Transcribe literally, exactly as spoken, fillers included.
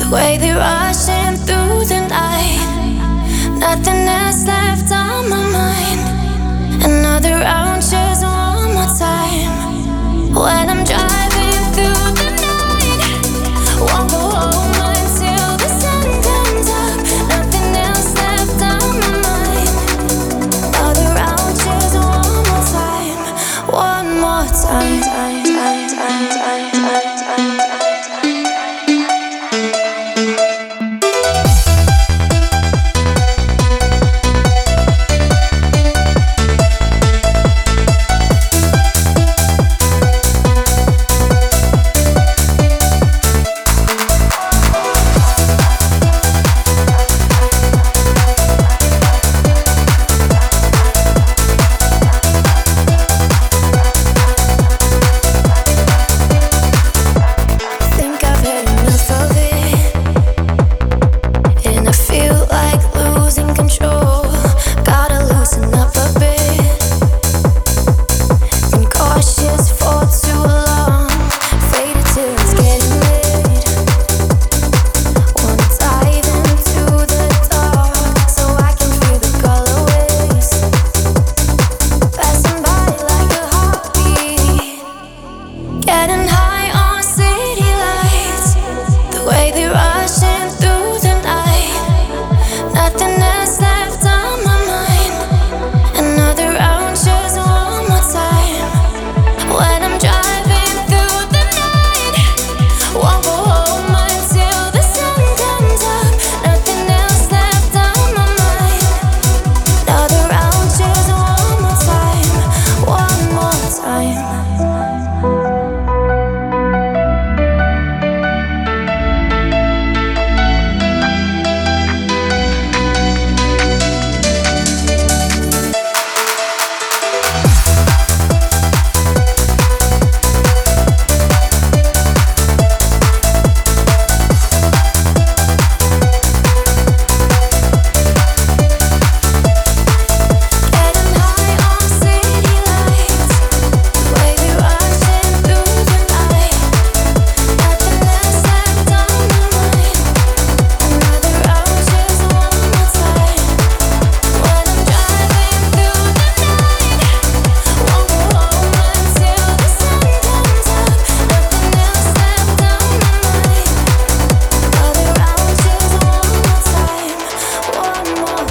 way we rushing through the night. Nothing else left on my mind. Another round, just one more time. When I'm driving through the night, won't go home until the sun comes up. Nothing else left on my mind. Another round, just one more time. One more time.